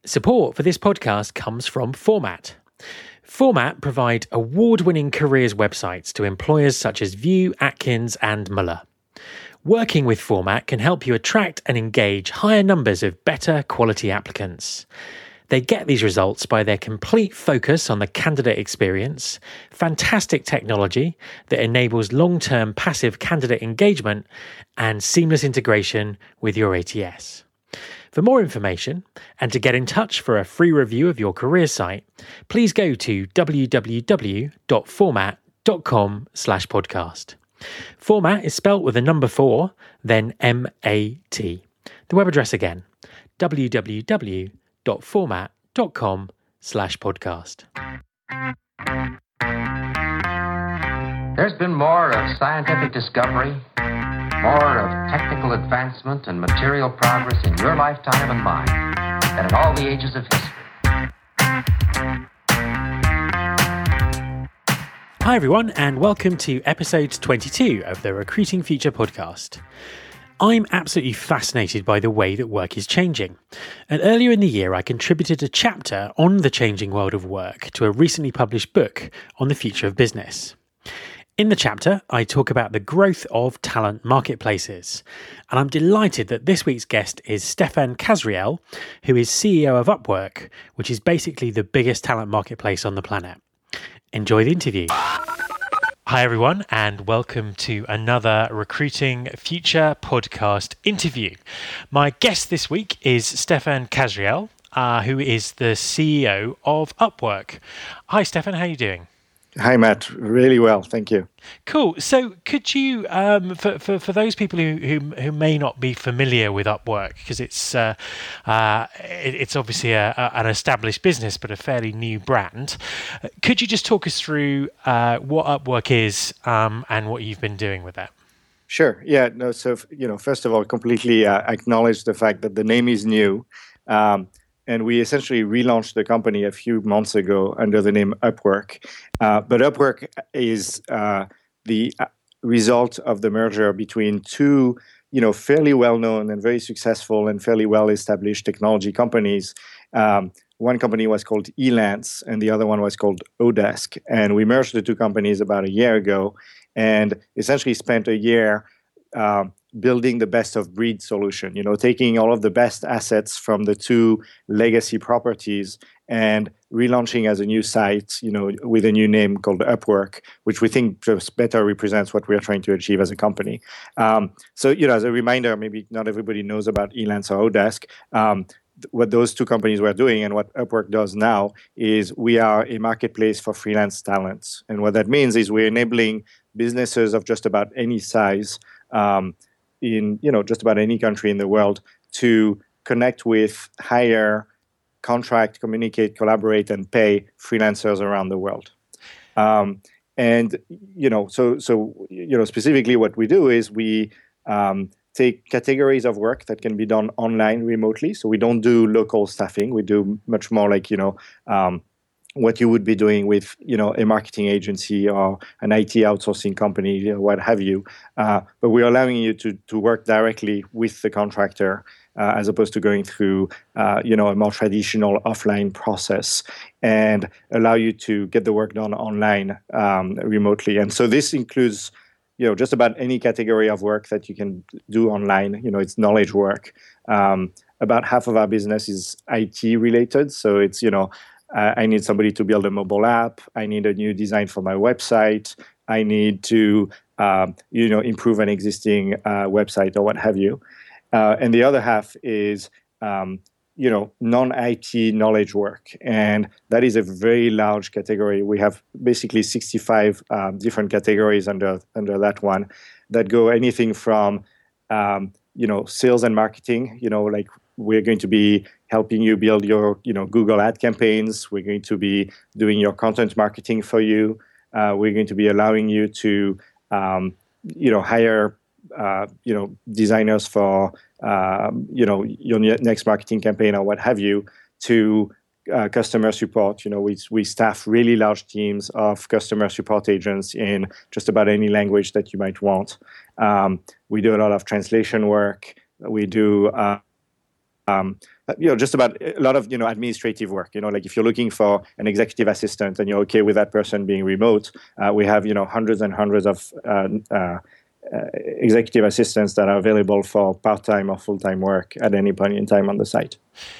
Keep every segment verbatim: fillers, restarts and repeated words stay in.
Support for this podcast comes from Format. Format provide award-winning careers websites to employers such as View, Atkins, and Muller. Working with Format can help you attract and engage higher numbers of better quality applicants. They get these results by their complete focus on the candidate experience, fantastic technology that enables long-term passive candidate engagement, and seamless integration with your A T S. For more information and to get in touch for a free review of your career site, please go to www.format.com slash podcast. Format is spelt with a number four, then M A T. The web address again, www.format.com slash podcast. There's been more of scientific discovery, more of technical advancement and material progress in your lifetime and mine than in all the ages of history. Hi everyone, and welcome to episode twenty-two of the Recruiting Future podcast. I'm absolutely fascinated by the way that work is changing. And earlier in the year, I contributed a chapter on the changing world of work to a recently published book on the future of business. In the chapter, I talk about the growth of talent marketplaces, and I'm delighted that this week's guest is Stefan Kasriel, who is C E O of Upwork, which is basically the biggest talent marketplace on the planet. Enjoy the interview. Hi everyone, and welcome to another Recruiting Future podcast interview. My guest this week is Stefan Kasriel, uh, who is the C E O of Upwork. Hi Stefan, how are you doing? Hi, Matt. Really well, thank you. Cool. So, could you, um, for, for for those people who, who who may not be familiar with Upwork, because it's uh, uh, it, it's obviously a, a, an established business, but a fairly new brand, could you just talk us through uh, what Upwork is um, and what you've been doing with that? Sure. Yeah. No. So, you know, first of all, completely uh, acknowledge the fact that the name is new. Um, And we essentially relaunched the company a few months ago under the name Upwork. Uh, but Upwork is uh, the result of the merger between two, you know, fairly well-known and very successful and fairly well-established technology companies. Um, one company was called Elance, and the other one was called Odesk. And we merged the two companies about a year ago, and essentially spent a year Uh, building the best of breed solution, you know, taking all of the best assets from the two legacy properties and relaunching as a new site, you know, with a new name called Upwork, which we think just better represents what we are trying to achieve as a company. Um, so, you know, as a reminder, maybe not everybody knows about Elance or Odesk. Um, what those two companies were doing and what Upwork does now is we are a marketplace for freelance talents. And what that means is we're enabling businesses of just about any size Um, in you know just about any country in the world to connect with, hire, contract, communicate, collaborate, and pay freelancers around the world. Um, and you know, so so you know specifically what we do is we um, take categories of work that can be done online remotely. So we don't do local staffing. We do much more like you know. Um, what you would be doing with, you know, a marketing agency or an I T outsourcing company, you know, what have you. Uh, but we're allowing you to to work directly with the contractor uh, as opposed to going through, uh, you know, a more traditional offline process, and allow you to get the work done online um, remotely. And so this includes, you know, just about any category of work that you can do online. You know, it's knowledge work. Um, about half of our business is I T related. So it's, you know, Uh, I need somebody to build a mobile app. I need a new design for my website. I need to, um, you know, improve an existing uh, website or what have you. Uh, and the other half is, um, you know, non-I T knowledge work. And that is a very large category. We have basically sixty-five um, different categories under under that one that go anything from, um, you know, sales and marketing, you know, like we're going to be helping you build your, you know, Google ad campaigns. We're going to be doing your content marketing for you. Uh, we're going to be allowing you to, um, you know, hire, uh, you know, designers for, uh, you know, your next marketing campaign or what have you, to uh, customer support. You know, we we staff really large teams of customer support agents in just about any language that you might want. Um, we do a lot of translation work. We do. Uh, Um, you know, just about a lot of, you know, administrative work. You know, like if you're looking for an executive assistant and you're okay with that person being remote, uh, we have, you know, hundreds and hundreds of uh, uh, uh, executive assistants that are available for part-time or full-time work at any point in time on the site.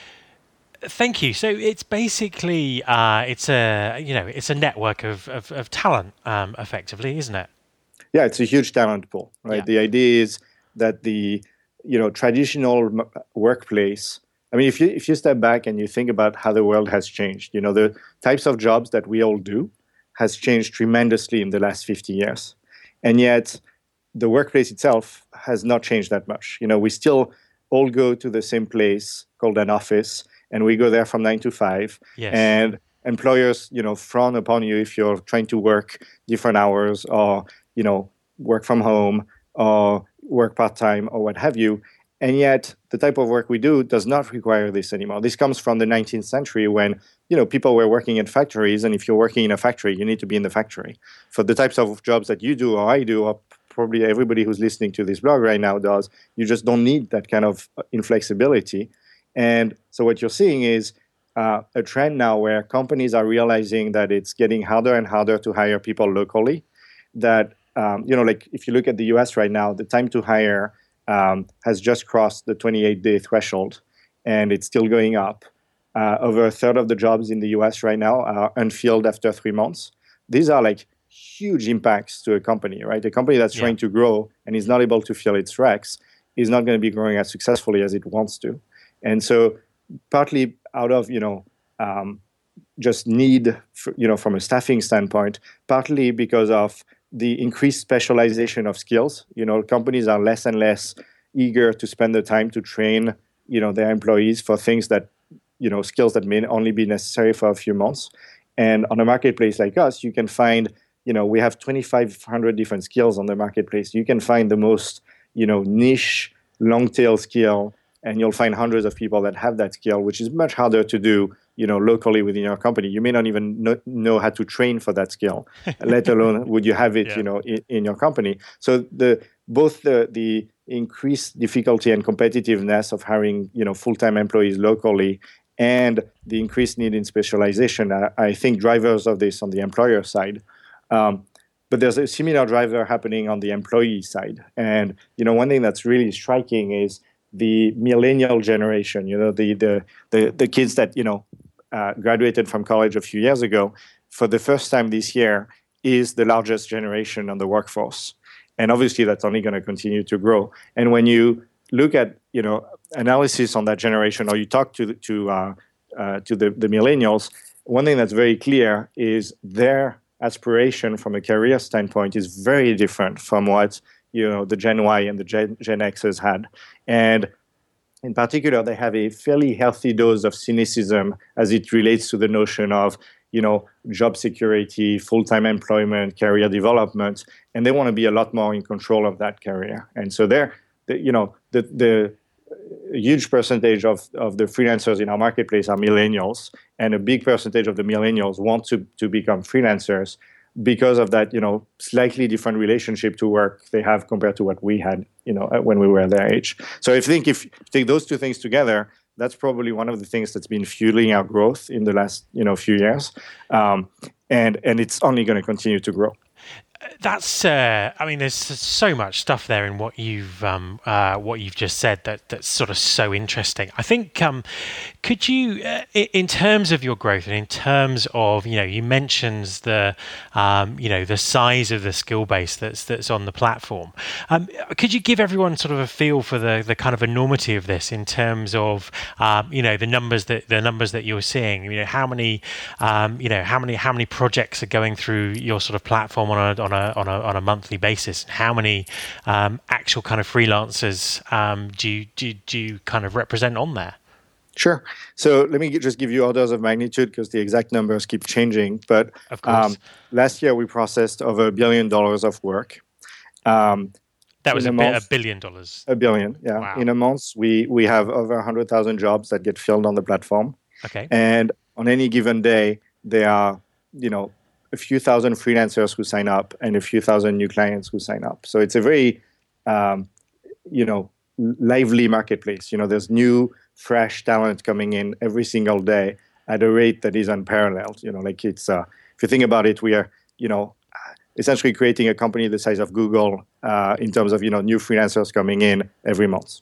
Thank you. So it's basically uh, it's a you know it's a network of of, of talent, um, effectively, isn't it? Yeah, it's a huge talent pool, right? Yeah. The idea is that the you know traditional m- workplace. I mean, if you if you step back and you think about how the world has changed, you know, the types of jobs that we all do has changed tremendously in the last fifty years, and yet the workplace itself has not changed that much. You know, we still all go to the same place called an office, and we go there from nine to five. Yes. And employers, you know, frown upon you if you're trying to work different hours or, you know, work from home or work part-time or what have you. And yet the type of work we do does not require this anymore. This comes from the nineteenth century when, you know, people were working in factories. And if you're working in a factory, you need to be in the factory. For the types of jobs that you do or I do, or probably everybody who's listening to this blog right now does, you just don't need that kind of inflexibility. And so what you're seeing is uh, a trend now where companies are realizing that it's getting harder and harder to hire people locally. That, um, you know, like if you look at the U S right now, the time to hire um, has just crossed the twenty-eight day threshold, and it's still going up. Uh, over a third of the jobs in the U S right now are unfilled after three months. These are like huge impacts to a company, right? A company that's yeah. trying to grow and is not able to fill its recs is not going to be growing as successfully as it wants to. And so partly out of, you know, um, just need, for, you know, from a staffing standpoint, partly because of the increased specialization of skills. You know, companies are less and less eager to spend the time to train, you know, their employees for things that, you know, skills that may only be necessary for a few months. And on a marketplace like us, you can find, you know, we have twenty-five hundred different skills on the marketplace. You can find the most, you know, niche, long tail skill, and you'll find hundreds of people that have that skill, which is much harder to do, you know, locally within your company. You may not even know, know how to train for that skill, let alone would you have it, yeah. you know, in, in your company. So the both the the increased difficulty and competitiveness of hiring, you know, full-time employees locally and the increased need in specialization are, I think, drivers of this on the employer side. Um, but there's a similar driver happening on the employee side. And, you know, one thing that's really striking is the millennial generation, you know, the the the, the kids that, you know, uh, graduated from college a few years ago, for the first time this year, is the largest generation on the workforce. And obviously that's only going to continue to grow. And when you look at, you know, analysis on that generation, or you talk to to uh, uh, to the, the millennials, one thing that's very clear is their aspiration from a career standpoint is very different from what, you know, the Gen Y and the Gen, Gen Xers had. And in particular, they have a fairly healthy dose of cynicism as it relates to the notion of, you know, job security, full-time employment, career development, and they want to be a lot more in control of that career. And so they're, the, you know, the the a huge percentage of, of the freelancers in our marketplace are millennials, and a big percentage of the millennials want to, to become freelancers because of that, you know, slightly different relationship to work they have compared to what we had, you know, when we were their age. So I think if you take those two things together, that's probably one of the things that's been fueling our growth in the last, you know, few years, um, and and it's only going to continue to grow. That's, uh, I mean, there's so much stuff there in what you've um, uh, what you've just said that that's sort of so interesting. I think, um, could you, uh, in terms of your growth and in terms of, you know, you mentioned the, um, you know, the size of the skill base that's that's on the platform. Um, could you give everyone sort of a feel for the the kind of enormity of this in terms of, um, you know, the numbers that the numbers that you're seeing? You know, how many, um, you know, how many how many projects are going through your sort of platform on a on a on a on a monthly basis? How many um, actual kind of freelancers um, do you do, do you kind of represent on there? Sure. So let me just give you orders of magnitude because the exact numbers keep changing. But of course. Um, last year we processed over a billion dollars of work. Um, that was a, month, bi- a billion dollars. A billion, yeah. Wow. In a month, we we have over one hundred thousand jobs that get filled on the platform. Okay. And on any given day, there are, you know, a few thousand freelancers who sign up and a few thousand new clients who sign up. So it's a very, um, you know, lively marketplace. You know, there's new fresh talent coming in every single day at a rate that is unparalleled. You know, like it's uh, if you think about it, we are, you know, essentially creating a company the size of Google uh, in terms of, you know, new freelancers coming in every month.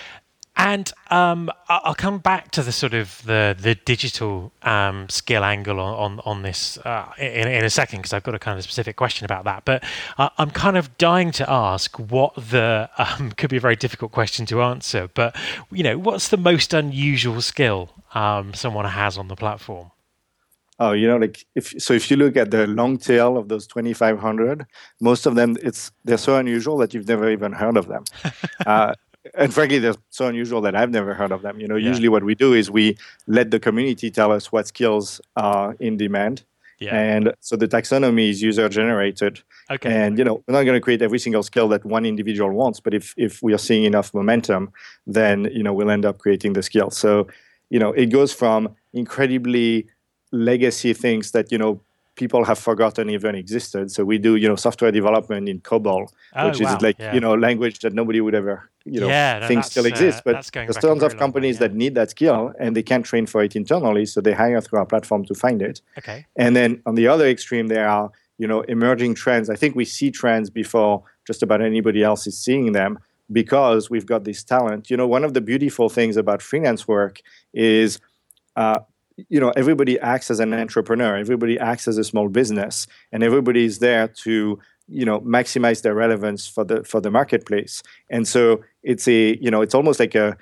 And um, I'll come back to the sort of the the digital um, skill angle on on, on this uh, in, in a second, because I've got a kind of specific question about that. But uh, I'm kind of dying to ask what the um, could be a very difficult question to answer. But you know, what's the most unusual skill um, someone has on the platform? Oh, you know, like if so, if you look at the long tail of those twenty-five hundred, most of them it's they're so unusual that you've never even heard of them. uh, And frankly, they're so unusual that I've never heard of them. You know, yeah. Usually what we do is we let the community tell us what skills are in demand. Yeah. And so the taxonomy is user-generated. Okay. And, you know, we're not going to create every single skill that one individual wants, but if, if we are seeing enough momentum, then, you know, we'll end up creating the skill. So, you know, it goes from incredibly legacy things that, you know, people have forgotten even existed. So we do, you know, software development in COBOL, oh, which wow. is like, yeah. you know, language that nobody would ever, you know, yeah, no, think still exists. Uh, but there's tons of companies way, yeah. that need that skill and they can't train for it internally. So they hire through our platform to find it. Okay. And then on the other extreme, there are, you know, emerging trends. I think we see trends before just about anybody else is seeing them because we've got this talent. You know, one of the beautiful things about freelance work is, uh, you know, everybody acts as an entrepreneur, everybody acts as a small business, and everybody is there to, you know, maximize their relevance for the for the marketplace. And so it's a, you know, it's almost like a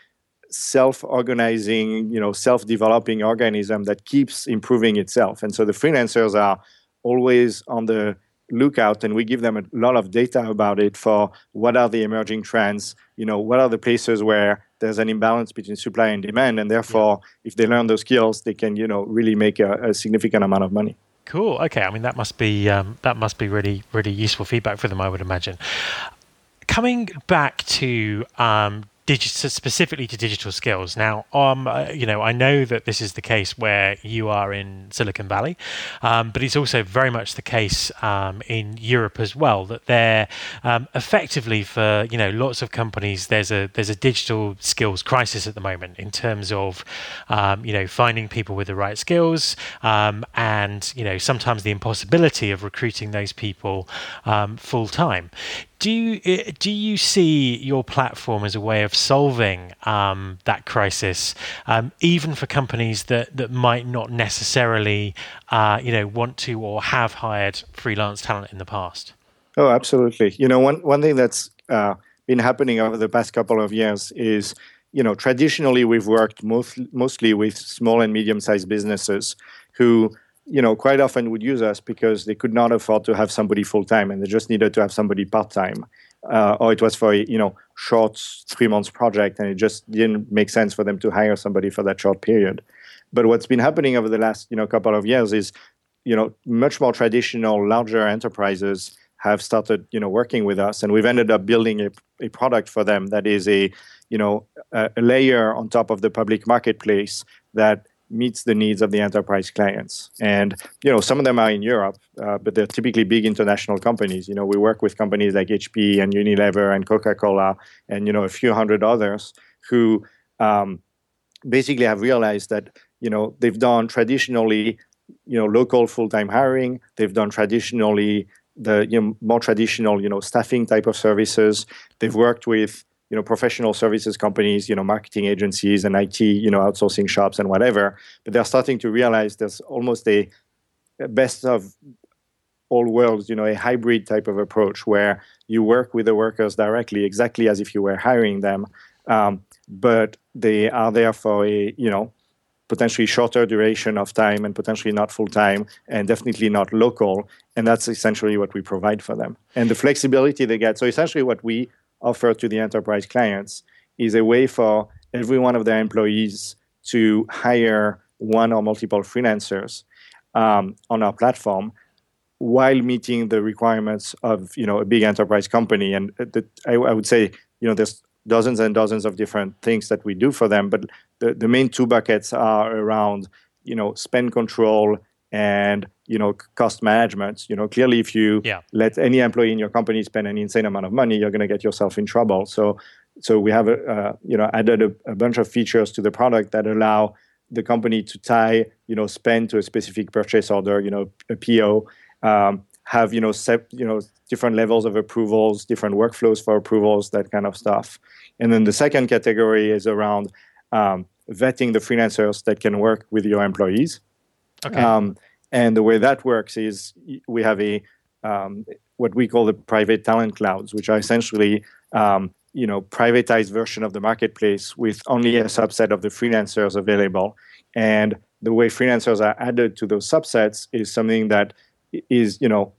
self-organizing, you know, self-developing organism that keeps improving itself. And so the freelancers are always on the lookout, and we give them a lot of data about it for what are the emerging trends, you know, what are the places where there's an imbalance between supply and demand, and therefore, yeah. if they learn those skills, they can, you know, really make a, a significant amount of money. Cool. Okay. I mean, that must be um, that must be really, really useful feedback for them, I would imagine. Coming back to um, digital, specifically to digital skills. Now, um, uh, you know, I know that this is the case where you are in Silicon Valley, um, but it's also very much the case um, in Europe as well. That they're um, effectively for you know lots of companies. There's a there's a digital skills crisis at the moment in terms of um, you know finding people with the right skills, um, and you know sometimes the impossibility of recruiting those people um, full time. Do you, do you see your platform as a way of solving um, that crisis, um, even for companies that, that might not necessarily, uh, you know, want to or have hired freelance talent in the past? Oh, absolutely. You know, one one thing that's uh, been happening over the past couple of years is, you know, traditionally we've worked most, mostly with small and medium-sized businesses who, you know, quite often would use us because they could not afford to have somebody full-time and they just needed to have somebody part-time. Uh, or it was for a, you know, short three-month project and it just didn't make sense for them to hire somebody for that short period. But what's been happening over the last, you know, couple of years is, you know, much more traditional, larger enterprises have started, you know, working with us, and we've ended up building a, a product for them that is a, you know, a, a layer on top of the public marketplace that meets the needs of the enterprise clients. And, you know, some of them are in Europe, uh, but they're typically big international companies. You know, we work with companies like H P and Unilever and Coca-Cola and, you know, a few hundred others who um, basically have realized that, you know, they've done traditionally, you know, local full-time hiring. They've done traditionally the, you know, more traditional, you know, staffing type of services. They've worked with, you know, professional services companies, you know, marketing agencies and I T, you know, outsourcing shops and whatever. But they're starting to realize there's almost a, a best of all worlds, you know, a hybrid type of approach where you work with the workers directly, exactly as if you were hiring them, um, but they are there for a, you know, potentially shorter duration of time and potentially not full time and definitely not local. And that's essentially what we provide for them. And the flexibility they get. So essentially what we offer to the enterprise clients is a way for every one of their employees to hire one or multiple freelancers um, on our platform while meeting the requirements of, you know, a big enterprise company. And the, I, I would say, you know, there's dozens and dozens of different things that we do for them, but the, the main two buckets are around, you know, spend control and, you know, cost management. You know, clearly if you yeah. let any employee in your company spend an insane amount of money, you're going to get yourself in trouble. So so we have a, uh, you know added a, a bunch of features to the product that allow the company to tie you know spend to a specific purchase order, you know a P O, um, have you know set, you know different levels of approvals, different workflows for approvals, that kind of stuff. And then the second category is around um, vetting the freelancers that can work with your employees. Okay. Um, and the way that works is we have a um, what we call the private talent clouds, which are essentially um, you know privatized version of the marketplace with only a subset of the freelancers available. And the way freelancers are added to those subsets is something that is you know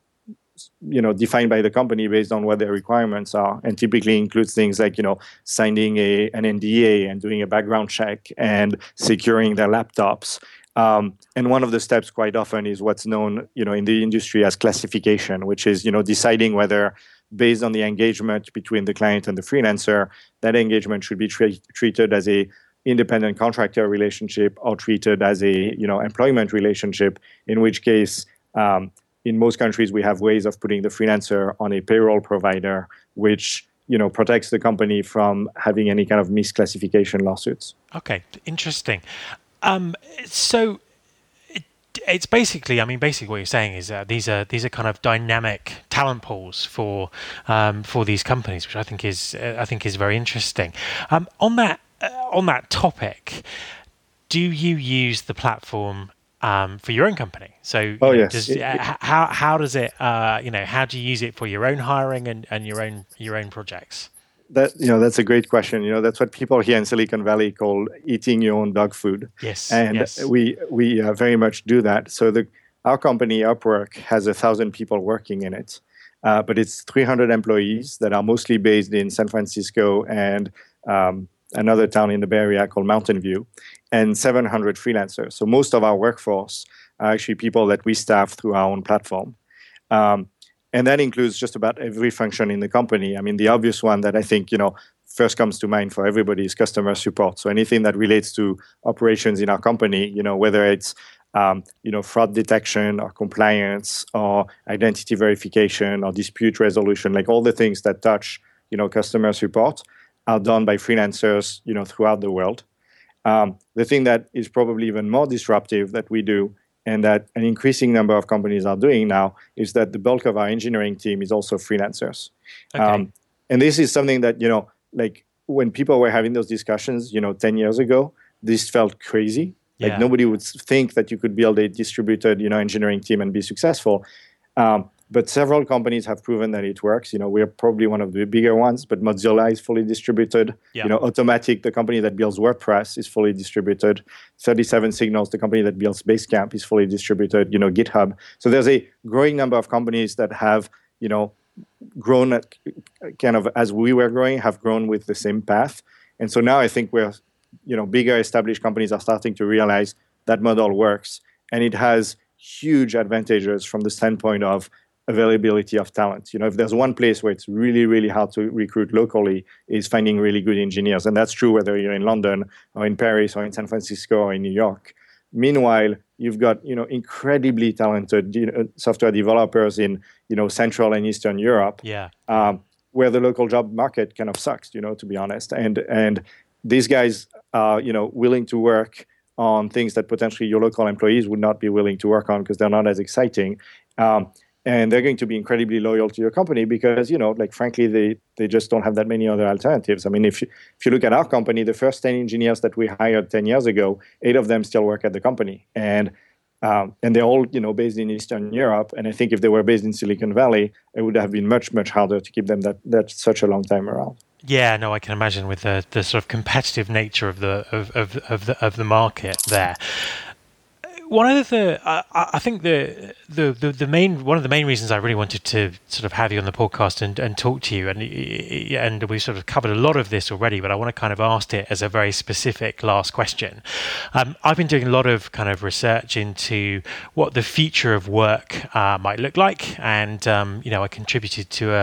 you know defined by the company based on what their requirements are, and typically includes things like you know signing a an N D A and doing a background check and securing their laptops. Um, and one of the steps quite often is what's known, you know, in the industry as classification, which is, you know, deciding whether, based on the engagement between the client and the freelancer, that engagement should be tra- treated as a independent contractor relationship or treated as a, you know, employment relationship. In which case, um, in most countries, we have ways of putting the freelancer on a payroll provider, which you know protects the company from having any kind of misclassification lawsuits. Okay, interesting. Um, so it, it's basically, I mean, basically what you're saying is uh, these are these are kind of dynamic talent pools for um, for these companies, which I think is uh, I think is very interesting. Um, on that uh, on that topic, do you use the platform um, for your own company? So, you oh know, yes, does, it, uh, it, how how does it uh, you know how do you use it for your own hiring and, and your own your own projects? That you know, that's a great question. You know, that's what people here in Silicon Valley call eating your own dog food. Yes, and yes. we we uh, very much do that. So the our company Upwork has a thousand people working in it, uh, but it's three hundred employees that are mostly based in San Francisco and um, another town in the Bay Area called Mountain View, and seven hundred freelancers. So most of our workforce are actually people that we staff through our own platform. Um, And that includes just about every function in the company. I mean, the obvious one that I think, you know, first comes to mind for everybody is customer support. So anything that relates to operations in our company, you know, whether it's, um, you know, fraud detection or compliance or identity verification or dispute resolution, like all the things that touch, you know, customer support are done by freelancers, you know, throughout the world. Um, the thing that is probably even more disruptive that we do, and that an increasing number of companies are doing now, is that the bulk of our engineering team is also freelancers. Okay. Um, and this is something that, you know, like when people were having those discussions, you know, ten years ago, this felt crazy. Like Yeah. nobody would think that you could build a distributed, you know, engineering team and be successful. Um, but several companies have proven that it works. You know, we're probably one of the bigger ones, but Mozilla is fully distributed. Yeah. You know, Automatic, the company that builds WordPress, is fully distributed. thirty-seven Signals, the company that builds Basecamp, is fully distributed. You know, GitHub. So there's a growing number of companies that have, you know, grown at, kind of as we were growing, have grown with the same path. And so now I think we're, you know, bigger established companies are starting to realize that model works, and it has huge advantages from the standpoint of availability of talent. You know, if there's one place where it's really, really hard to recruit locally, is finding really good engineers. And that's true whether you're in London or in Paris or in San Francisco or in New York. Meanwhile, you've got, you know, incredibly talented you know, software developers in, you know, Central and Eastern Europe, Yeah. um, where the local job market kind of sucks, you know, to be honest. And and these guys are, you know, willing to work on things that potentially your local employees would not be willing to work on because they're not as exciting. Um, and they're going to be incredibly loyal to your company because, you know, like, frankly, they, they just don't have that many other alternatives. I mean, if you, if you look at our company, the first ten engineers that we hired ten years ago, eight of them still work at the company. And um, and they're all, you know, based in Eastern Europe. And I think if they were based in Silicon Valley, it would have been much, much harder to keep them that, that such a long time around. Yeah, no, I can imagine with the, the sort of competitive nature of the of, of, of the of the market there. One of the, I, I think the, the the the main one of the main reasons I really wanted to sort of have you on the podcast and, and talk to you, and and we sort of covered a lot of this already, but I want to kind of ask it as a very specific last question. Um, I've been doing a lot of kind of research into what the future of work uh, might look like, and um, you know, I contributed to a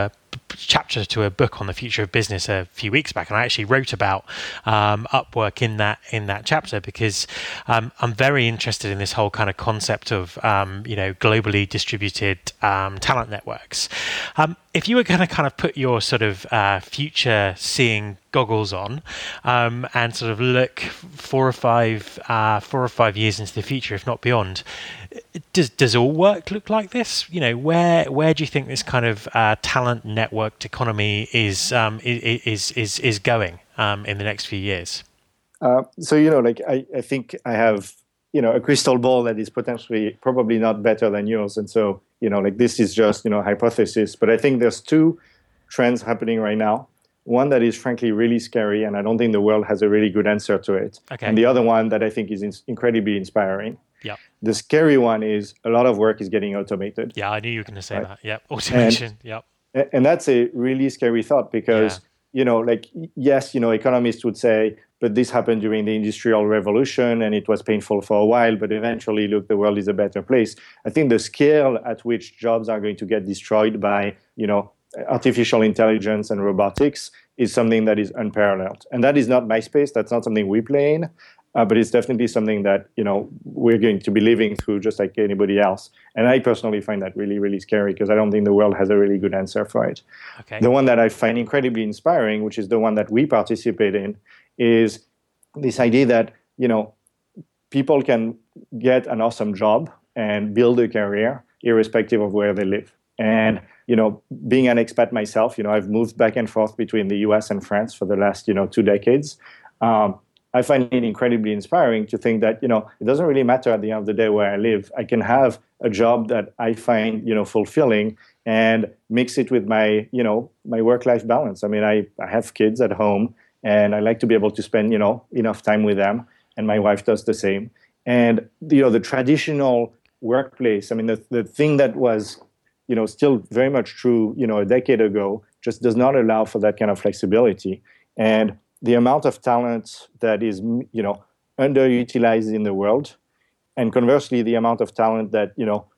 chapter to a book on the future of business a few weeks back, and I actually wrote about um, Upwork in that in that chapter because um, I'm very interested in this whole kind of concept of um, you know globally distributed um, talent networks. Um, if you were going to kind of put your sort of uh, future seeing goggles on um, and sort of look four or five uh, four or five years into the future, if not beyond, does does all work look like this? You know, where where do you think this kind of uh, talent networked economy is um, is is is going um, in the next few years? Uh, so you know, like I, I think I have you know a crystal ball that is potentially probably not better than yours, and so you know, like this is just you know hypothesis. But I think there's two trends happening right now. One that is frankly really scary, and I don't think the world has a really good answer to it. Okay. And the other one that I think is in- incredibly inspiring. Yeah. The scary one is a lot of work is getting automated. Yeah, I knew you were going to say right? that. Yep, automation. And, yep. And that's a really scary thought because, yeah. you know, like, yes, you know, economists would say, but this happened during the Industrial Revolution and it was painful for a while, but eventually, look, the world is a better place. I think the scale at which jobs are going to get destroyed by, you know, artificial intelligence and robotics is something that is unparalleled. And that is not my space. That's not something we play in. Uh, but it's definitely something that, you know, we're going to be living through just like anybody else. And I personally find that really, really scary because I don't think the world has a really good answer for it. Okay. The one that I find incredibly inspiring, which is the one that we participate in, is this idea that, you know, people can get an awesome job and build a career irrespective of where they live. And, you know, being an expat myself, you know, I've moved back and forth between the U S and France for the last, you know, two decades. Um, I find it incredibly inspiring to think that, you know, it doesn't really matter at the end of the day where I live. I can have a job that I find, you know, fulfilling and mix it with my, you know, my work-life balance. I mean, I, I have kids at home and I like to be able to spend, you know, enough time with them. And my wife does the same. And, you know, the traditional workplace, I mean, the, the thing that was, you know, still very much true, you know, a decade ago just does not allow for that kind of flexibility. And the amount of talent that is, you know, underutilized in the world, and conversely, the amount of talent that, you know,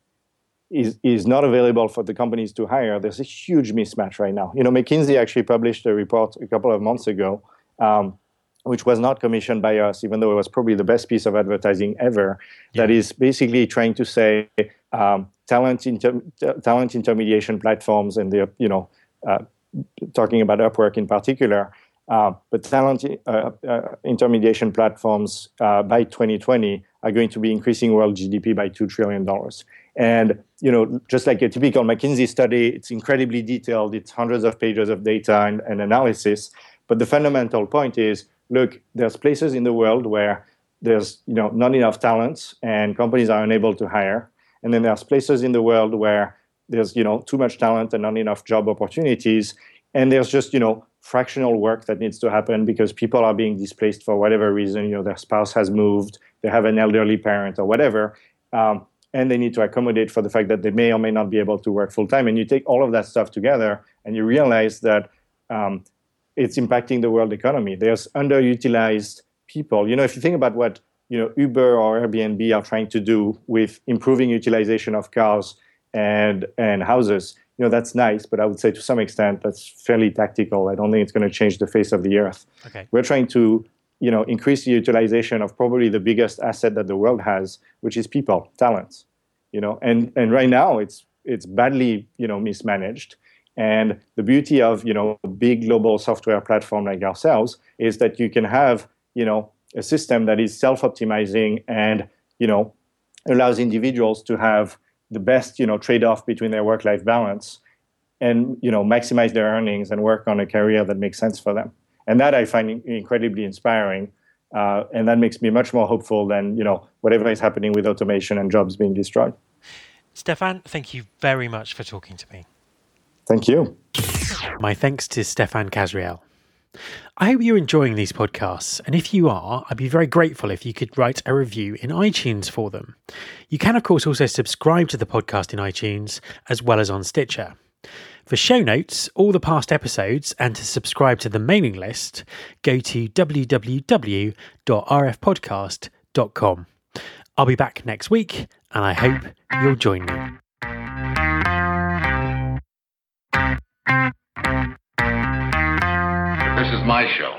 is is not available for the companies to hire, there's a huge mismatch right now. You know, McKinsey actually published a report a couple of months ago, um, which was not commissioned by us, even though it was probably the best piece of advertising ever, yeah. that is basically trying to say um, talent inter- talent intermediation platforms and the, you know, uh, talking about Upwork in particular, Uh, but talent uh, uh, intermediation platforms uh, by twenty twenty are going to be increasing world G D P by two trillion dollars. And, you know, just like a typical McKinsey study, it's incredibly detailed. It's hundreds of pages of data and, and analysis. But the fundamental point is, look, there's places in the world where there's, you know, not enough talent and companies are unable to hire. And then there's places in the world where there's, you know, too much talent and not enough job opportunities. And there's just, you know, fractional work that needs to happen because people are being displaced for whatever reason. You know, their spouse has moved, they have an elderly parent or whatever, um, and they need to accommodate for the fact that they may or may not be able to work full time. And you take all of that stuff together and you realize that um, it's impacting the world economy. There's underutilized people. You know, if you think about what, you know, Uber or Airbnb are trying to do with improving utilization of cars and and houses, you know, that's nice, but I would say to some extent that's fairly tactical. I don't think it's going to change the face of the earth. Okay. We're trying to, you know, increase the utilization of probably the biggest asset that the world has, which is people, talent. You know, and and right now it's it's badly, you know, mismanaged. And the beauty of, you know, a big global software platform like ourselves is that you can have, you know, a system that is self-optimizing and, you know, allows individuals to have the best, you know, trade-off between their work-life balance and, you know, maximize their earnings and work on a career that makes sense for them. And that I find incredibly inspiring. Uh, and that makes me much more hopeful than, you know, whatever is happening with automation and jobs being destroyed. Stefan, thank you very much for talking to me. Thank you. My thanks to Stefan Kasriel. I hope you're enjoying these podcasts, and if you are, I'd be very grateful if you could write a review in iTunes for them. You can, of course, also subscribe to the podcast in iTunes, as well as on Stitcher. For show notes, all the past episodes, and to subscribe to the mailing list, go to w w w dot r f podcast dot com. I'll be back next week, and I hope you'll join me. is my show.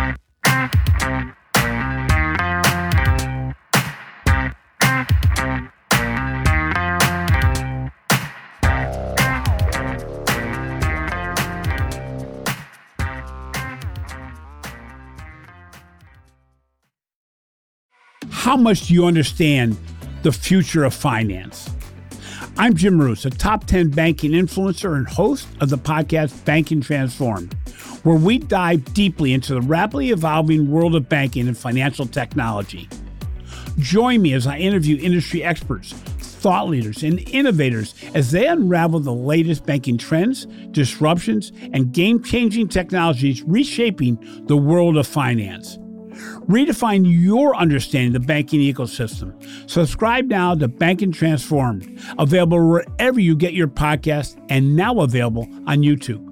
How much do you understand the future of finance? I'm Jim Marous, a top ten banking influencer and host of the podcast Banking Transformed, where we dive deeply into the rapidly evolving world of banking and financial technology. Join me as I interview industry experts, thought leaders, and innovators as they unravel the latest banking trends, disruptions, and game-changing technologies reshaping the world of finance. Redefine your understanding of the banking ecosystem. Subscribe now to Banking Transformed, available wherever you get your podcasts and now available on YouTube.